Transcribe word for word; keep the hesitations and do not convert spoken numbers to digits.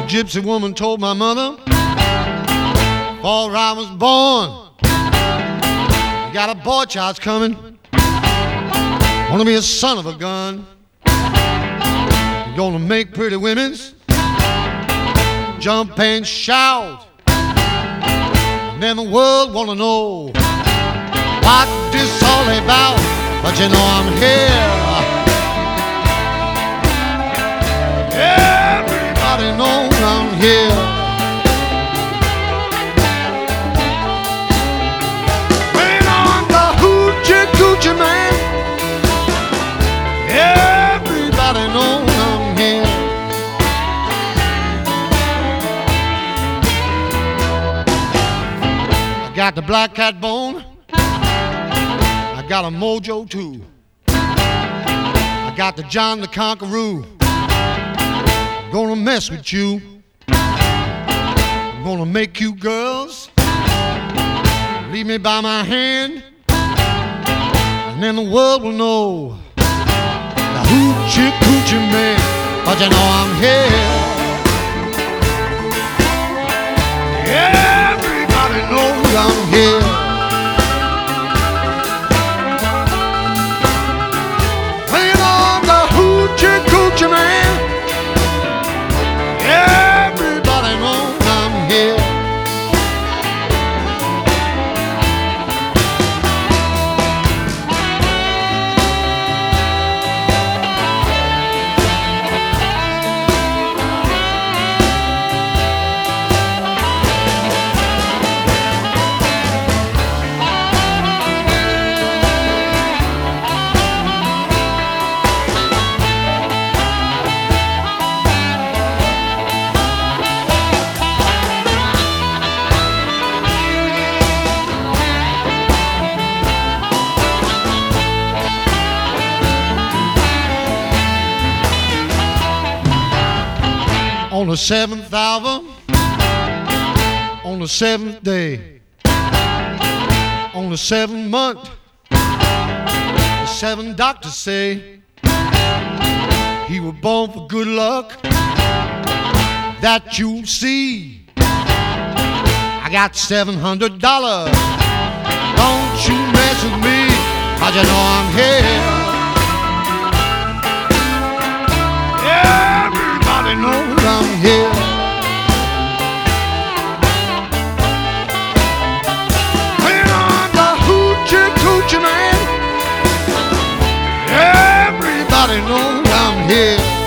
gypsy woman told my mother before I was born, you got a boy child's coming, wanna be a son of a gun. You're gonna make pretty women's jump and shout, and then the world wanna know what this all about. But you know I'm here. Everybody knows I'm here. When I'm the hoochie coochie man, everybody knows I'm here. I got the black cat bone, I got a mojo too. I got the John the Conqueror. I'm gonna mess with you. I'm gonna make you girls leave me by my hand, and then the world will know the hoochie coochie man. But you know I'm here. Everybody knows I'm here. Coochie man, everybody knows I'm here. On the seventh hour, on the seventh day, on the seventh month, the seven doctors say he was born for good luck, that you'll see. I got seven hundred dollars, don't you mess with me, 'cause you know I'm here. Everybody knows I'm here. When I'm the hoochie coochie man, everybody knows I'm here.